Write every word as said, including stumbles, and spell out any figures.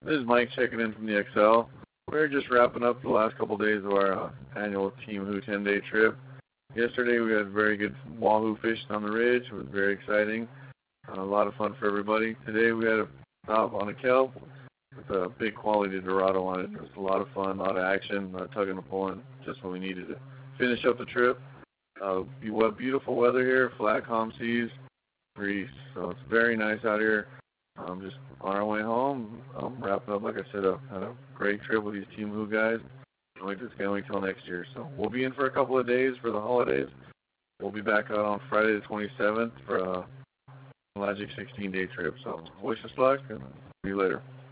This is Mike checking in from the X L. We're just wrapping up the last couple days of our uh, annual Team Who ten-day trip. Yesterday we had very good wahoo fishing on the ridge. It was very exciting. Uh, a lot of fun for everybody. Today we had a stop on a kelp with a big quality Dorado on it. It was a lot of fun, a lot of action, a lot of tugging and pulling, just what we needed to finish up the trip. Uh, beautiful weather here, flat, calm seas, breeze. So it's very nice out here. Um, just on our way home, um, wrapping up, like I said, a, had a great trip with these Team Who guys. Can't wait to can't wait till next year. So we'll be in for a couple of days for the holidays. We'll be back out on Friday the twenty-seventh for a Magic sixteen-day trip. So wish us luck, and see you later.